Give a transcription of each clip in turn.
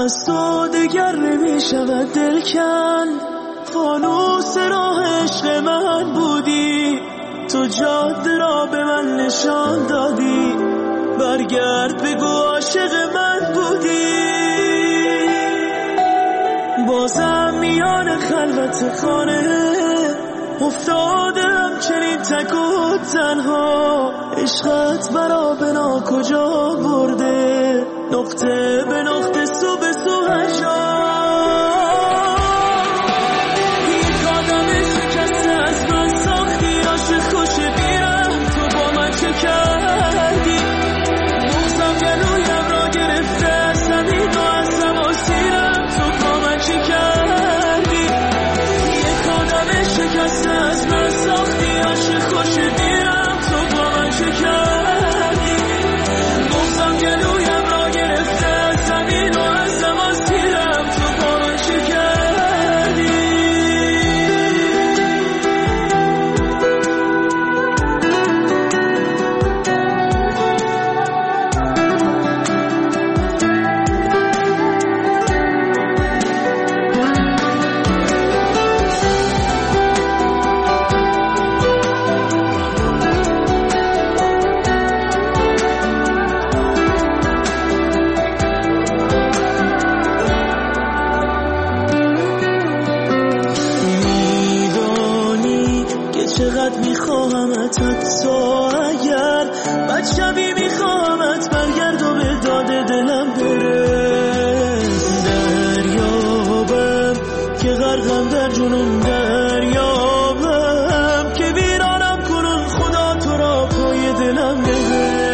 از تو دگر نمیشود دل کن. فانوس راه عشق من بودی، تو جاده را به من نشان دادی. برگرد بگو عاشق من بودی. بازم میان خلوت خانه افتادم چنین تک و تنها. عشقت برا بنا کجا برده، نقطه به نقطه سو به سو هجا. یک آدم شکسته از من ساختی، عاشق خوش بیرم تو با من چه کردی. بغضم گلویم را گرفته، زمین و از هوا سیرم تو با من چه کردی. یک آدم شکسته از من ساختی، عاشق خوش بیرم تو با من چه کردی. بغضم گلویم را گرفته، زمین و از هوا سیرم تو با من چه کردی. چقدر میخواهمت حتی اگر بد شبی میخواهمت برگرد و به داد دلم برس. دریابم که غرقم در جنون، دریابم که ویرانم کنون. خدا تو را پای دلم نبر.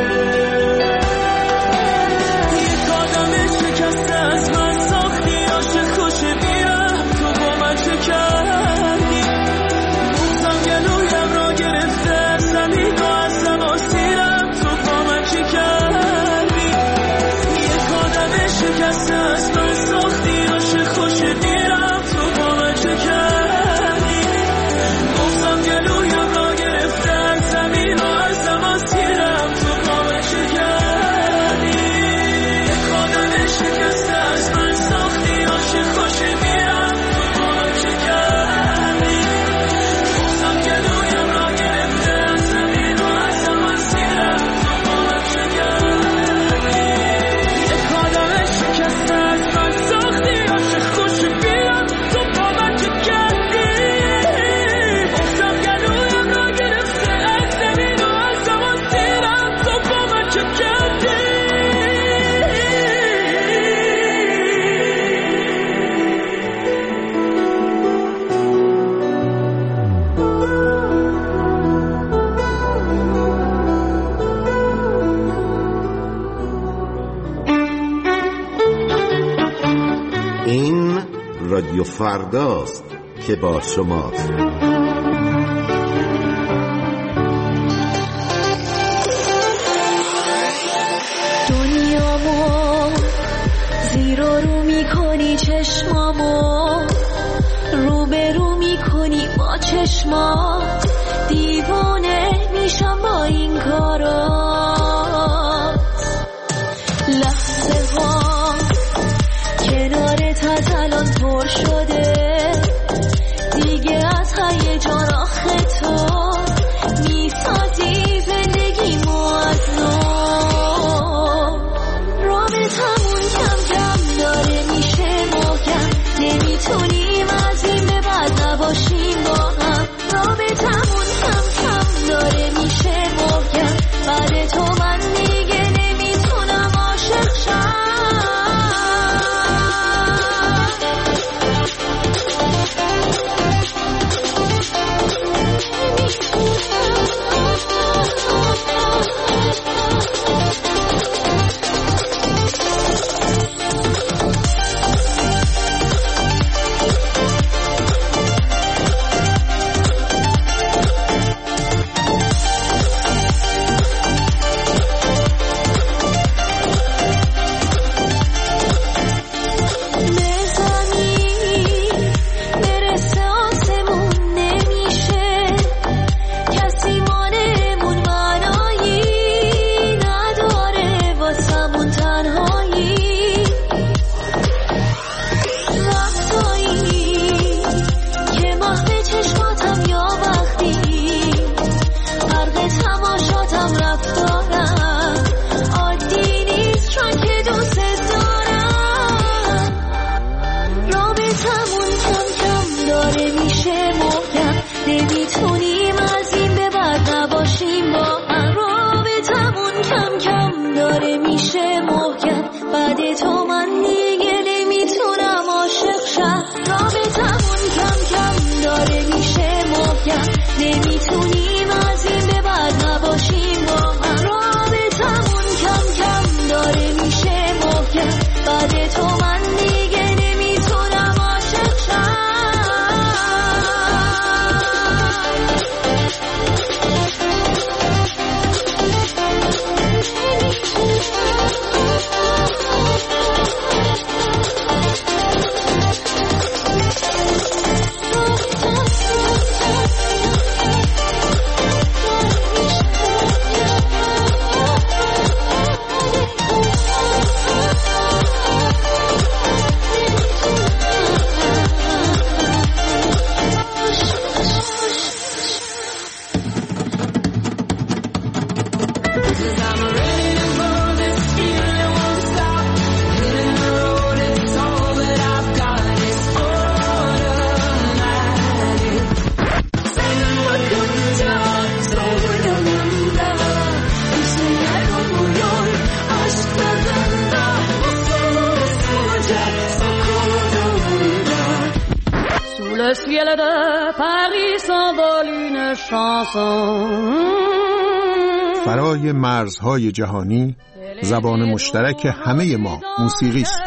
یک آدم شکسته از من ساختی، عاشق خوش بیرم تو با من چه کردی. گلویم را گرفته، زمین و از هوا سیرم تو با من چه کردی. یک آدم شکسته از من ساختی، عاشق خوش بیرم تو با من چه کردی. بغضم گلویم را گرفته، زمین و از هوا سیرم تو با من چه کردی. یک آدم شکسته از من ساختی، عاشق خوش بیرم تو با من چه کردی. گلویم را گرفته، زمین و از هوا سیرم تو با من چه کردی. یک آدم شکسته از من ساختی، عاشق خوش بیرم تو با من چه کردی. بغضم گلویم را گرفته، از زمین و از هوا سیرم تو با من چه کردی. این رادیو فرداست که با شماست. دنیامو زیر و رو میکنی، چشمامو رو به رو میکنی با چشمات. دیوانه میشم با این کارات. لحظه ها کنارت از الان پر شده دیگه، از هیجان آخه تو میسازی زندگیمو از نو. رابطمون کم کم داره میشه محکم، نمیتونیم از این به بعد نباشیم با هم. رابطمون کم کم داره میشه محکم، بعد کم داره میشه محکم، بعد تو من دیگه نمیتونم عاشق شم. رابطمون کم کم داره میشه محکم، نمیتونیم از این به بعد نباشیم با هم. رابطمون کم کم داره میشه محکم، بعد تو من دیگه نمیتونم عاشق شم. Le ciel de Paris s'envole une chanson. فرای مرزهای جهانی زبان مشترک همه ما موسیقی است.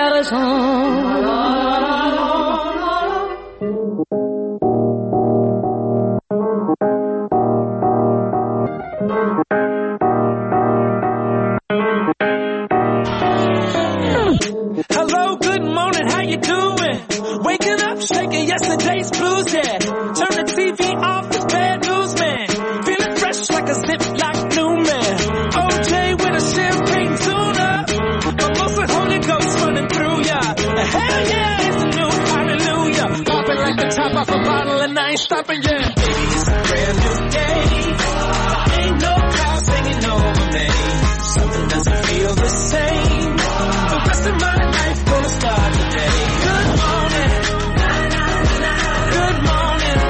Hello, good morning, how you doing? Waking up, shaking yesterday's blues, yeah. Turn the TV off, it's bad news, man. Feeling fresh like a Ziploc new man. OJ with a champagne tuna. Mimosa Holy Ghost running through ya. Hell yeah, it's a new hallelujah. Popping like the top off a bottle and I ain't stopping, yeah. Baby, it's a brand new day. Ain't no clouds hanging over me. Something doesn't feel the same. The rest of my life gonna start today. Good morning. Good morning.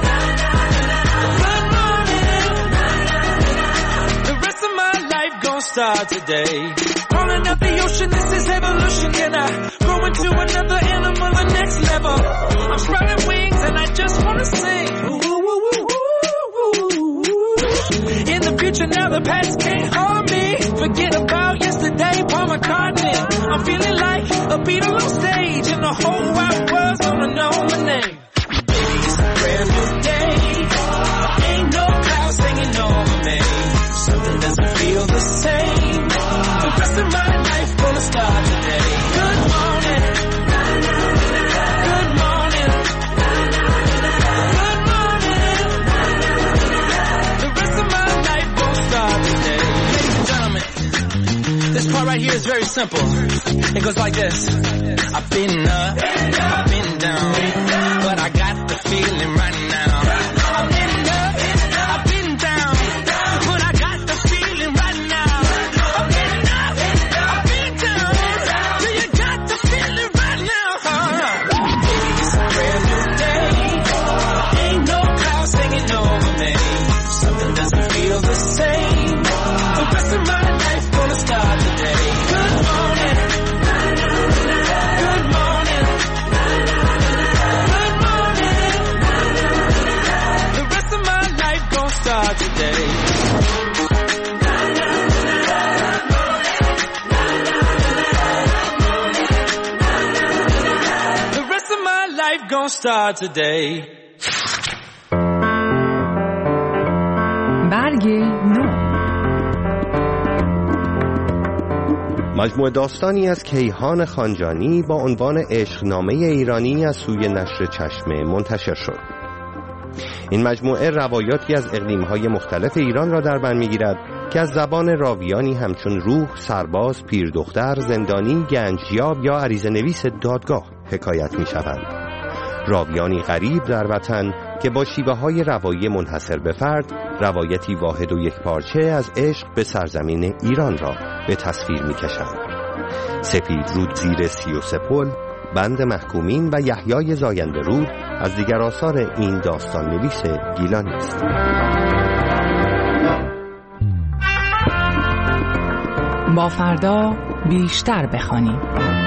Good morning. The rest of my life gonna start today. Crawling up the ocean, this is evolution. Can I grow into another animal, the next level? I'm spreading wings and I just wanna sing. Ooh, ooh, ooh, ooh, ooh. In the future now the past can't harm me. Forget about yesterday, Paul McCartney. I'm feeling like a Beatle on stage and the whole wide world's gonna know my name. Baby, it's a brand new day. Ain't no clouds hanging over me. Something doesn't feel the same. The rest of my life gonna start today. Good morning. Good morning. Good morning. The rest of my life gonna start today. Ladies and gentlemen, this part right here is very simple. It goes like this. I've been up, I've been down, but I got the feeling right now. I've been up, I've been down, but I got the feeling right now. I've been up, I've been down, do you got the feeling right now? Baby, it's a brand new day. Ain't no clouds hanging over me. Something doesn't feel the same. The rest of my life gonna start today. Good morning. Good morning. Good morning. The rest of my life gonna start today. The rest of my life gonna start today. برگ نو. مجموعه داستانی از کیهان خانجانی با عنوان عشقنامه ایرانی از سوی نشر چشمه منتشر شد. این مجموعه روایاتی از اقلیم‌های مختلف ایران را در بر می‌گیرد که از زبان راویانی همچون روح، سرباز، پیردختر، زندانی، گنجیاب یا عریضه‌نویس دادگاه حکایت می‌شوند. راویانی غریب در وطن که با شیوه‌های روایی منحصر به فرد روایتی واحد و یک پارچه از عشق به سرزمین ایران را به تصویر می‌کشند. سپید رود زیر 33 پل، بند محکومین و یحیای زاینده رود از دیگر آثار این داستان نویس گیلانی است. با فردا بیشتر بخوانیم.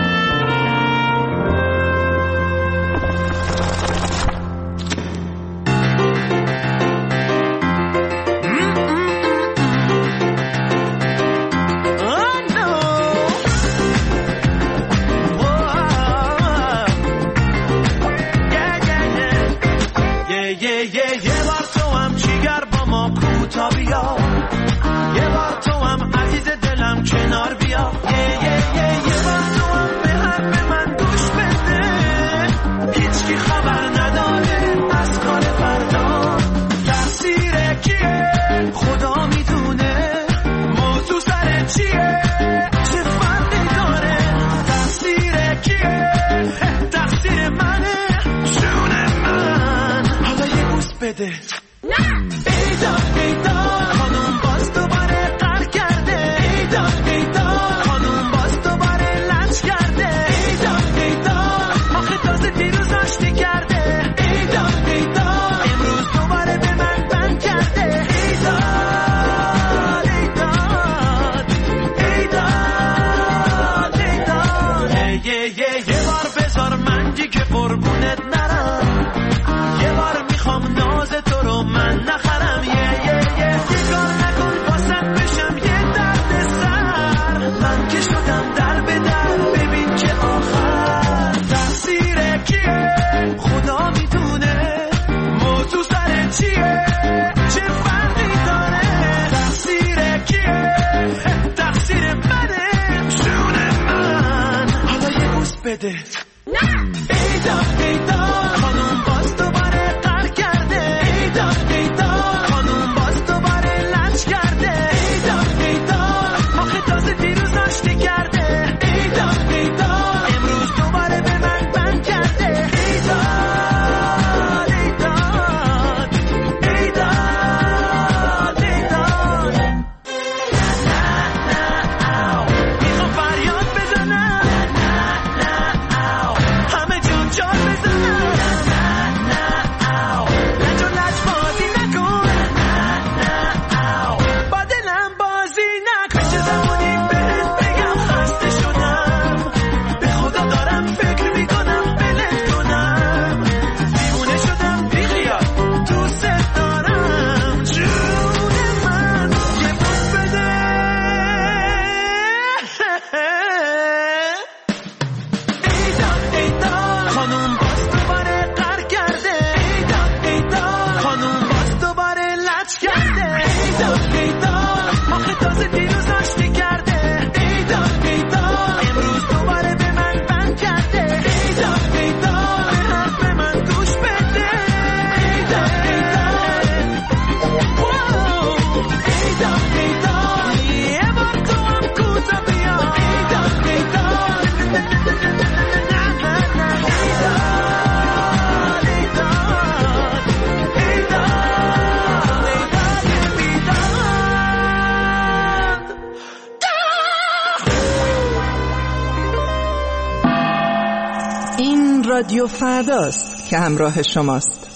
رادیو فرداست که همراه شماست.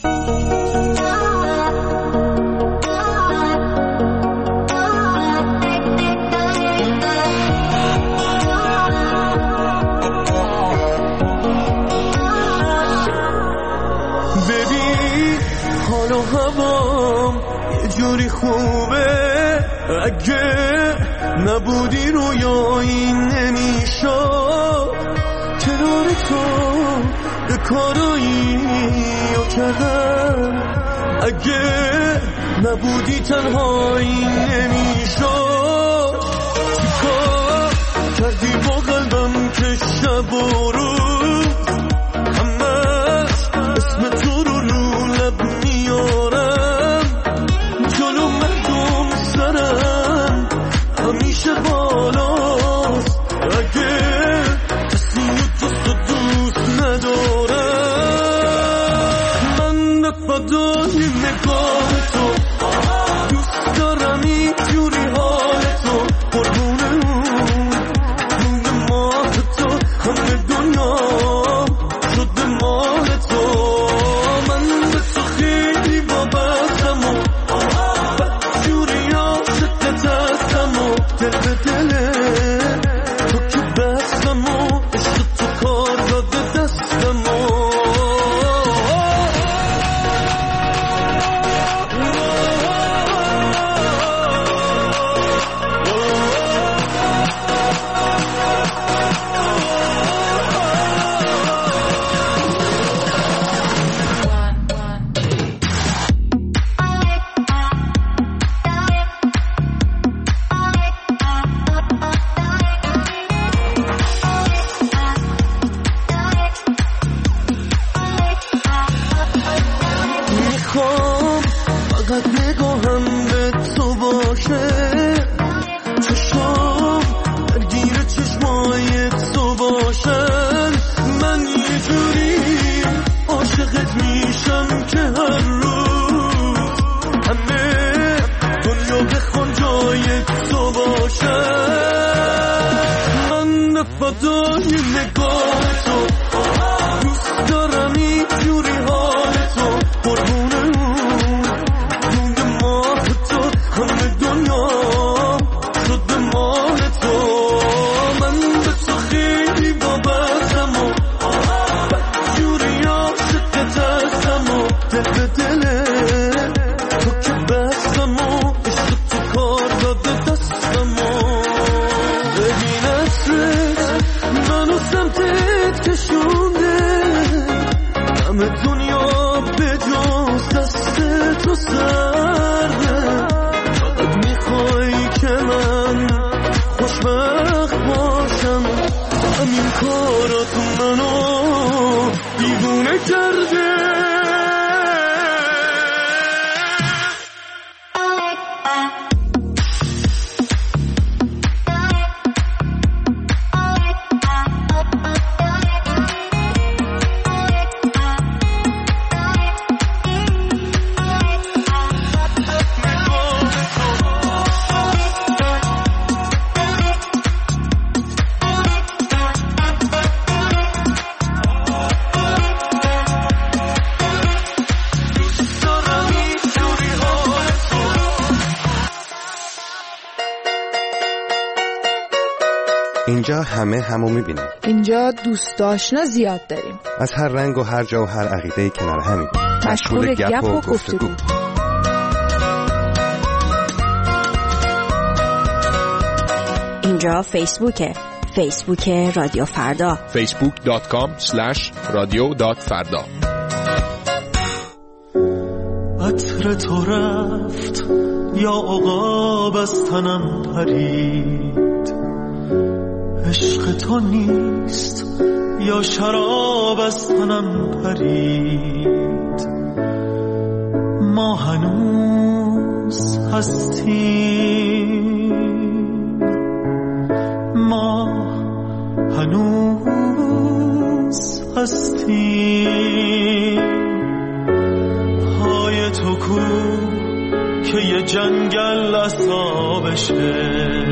ببین حال و هوام یه جوری خوبه، اگه نبودی رویایی نمیشد. کنار تو یه کارایی رو کردم، اگه نبودی تنهایی نمیشد. چیکار کردی با قلبم که شب و روز همش اسم تو رو لب میارم. جلو مردم سرم همیشه بالاست، اگه فدای نگاه تو دوست دارم، اینجوری حال تو قربونه اون ماه تو همه دنیا شده مال تو. من به تو خیلی وابستم و بدجوری عاشقت هستم و دل به دل فدای نگاه تو دوست دارم اینجوری حال تو قربونه روی ماه تو همه دنیا شده مال تو من به تو خیلی وابستم و بدجوری عاشقت هستم و دل به دله تو که بستم و عشق تو کار داده دستم و ببین عطرت منو سمتت کشونده همه دنیا به جز دست تو سرده فقط میخوای که من خوشبخت باشم همین کارات منو دیوونه کرده اینجا همه همو میبینیم. اینجا دوست آشنا زیاد داریم. از هر رنگ و هر جا و هر عقیده‌ای کنار همیم. مشغول گپ و گفتگو. اینجا فیسبوکه. فیسبوک رادیو فردا. facebook.com/radio.farda. عطر تو رفت یا عقاب از تنم پرید عشق تو نیست یا شراب از تنم پرید ما هنوز هستیم ما هنوز هستیم پای تو کو که یه جنگل اصابشه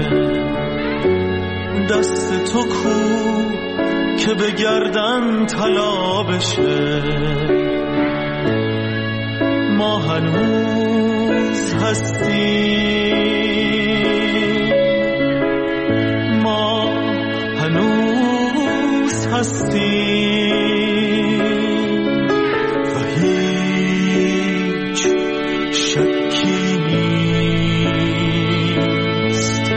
دست تو کو که به گردن طلا بشه ما هنوز هستیم ما هنوز هستیم و هیچ شکی نیست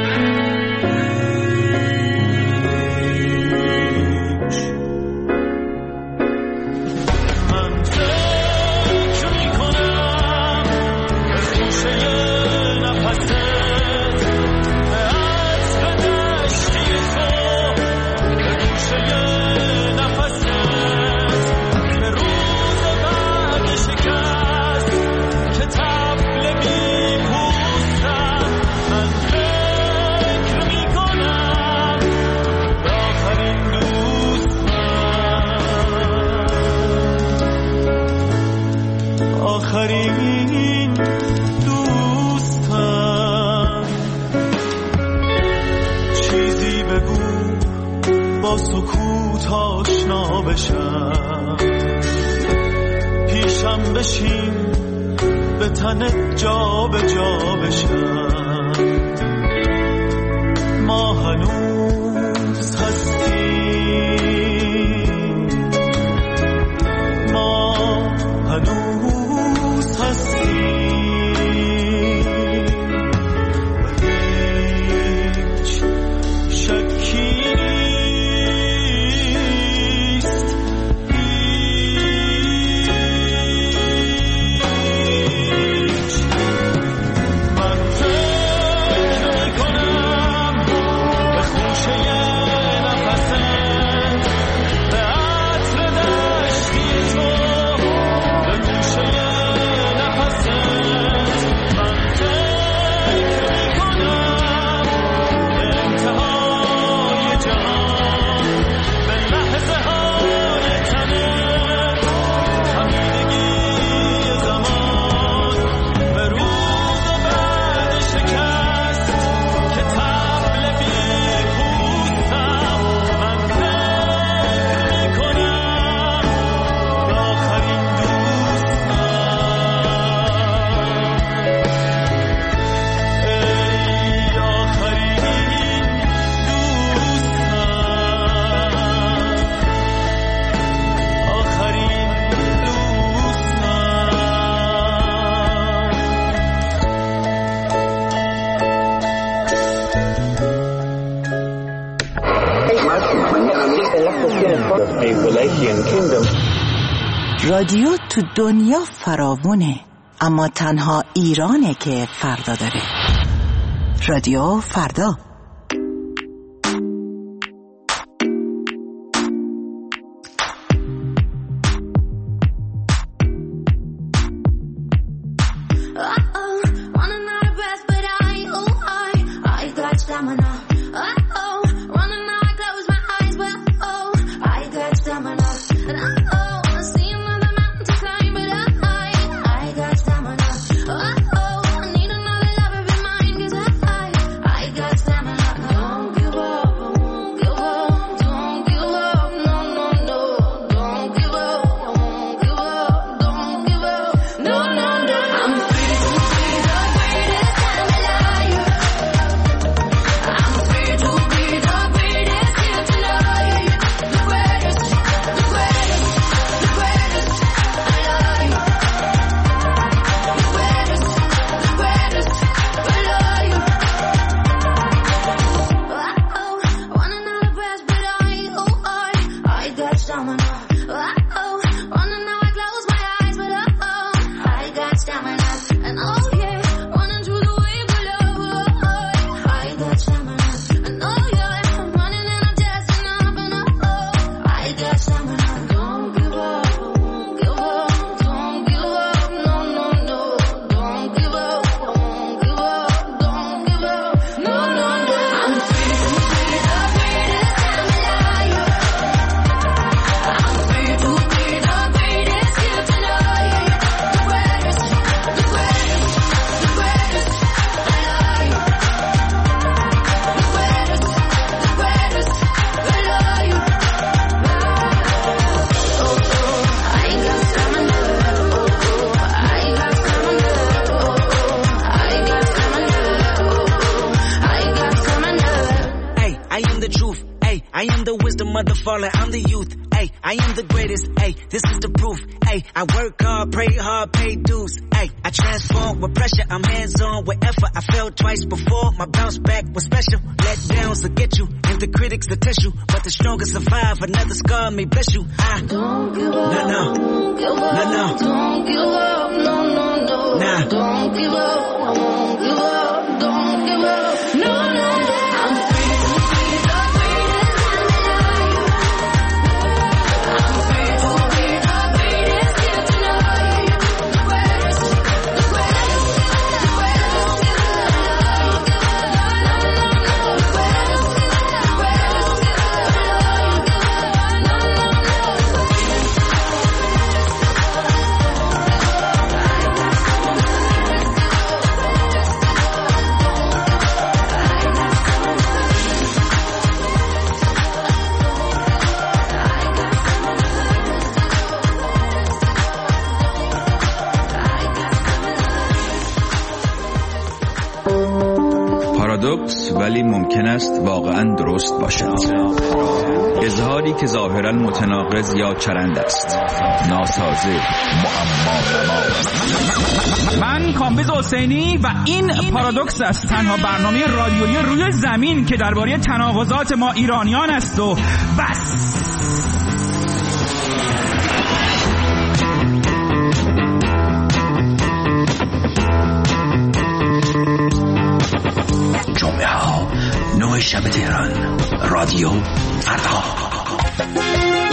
من فکر میکنم به خوشه نفست به عطر دشتی تو به خوشه نفست به روز بعد شکست که طبل میپوستم من فکر میکنم به آخرین دوستم آخرین دوستم چیزی بگو با سکوت آشنا بشم پیشم بشین به تنت جا به جا بشم ما هنوز هستیم ما هنوز هستیم و هیچ شکی نیست هیچ من رادیو تو دنیا فراوونه، اما تنها ایرانه که فردا داره. رادیو فردا. I'm the youth, ay, I am the greatest, ay, this is the proof, ay, I work hard, pray hard, pay dues, ay, I transform with pressure, I'm hands-on with effort, I fell twice before, my bounce back was special, let downs will get you, and the critics will test you, but the strongest survive, another scar may bless you, don't give up, no, don't give up, no, don't give up, no, nah, don't give up, won't give up, don't give up, no, I'm free to be the greatest. پارادوکس ولی ممکن است واقعا درست باشد. اظهاری که ظاهرا متناقض یا چرند است، ناسازه، معما. من کامبیز حسینی و این پارادوکس است، تنها برنامه رادیویی روی زمین که درباره تناقضات ما ایرانیان است و بس. جمعه ها 9 شب تهران، رادیو فردا.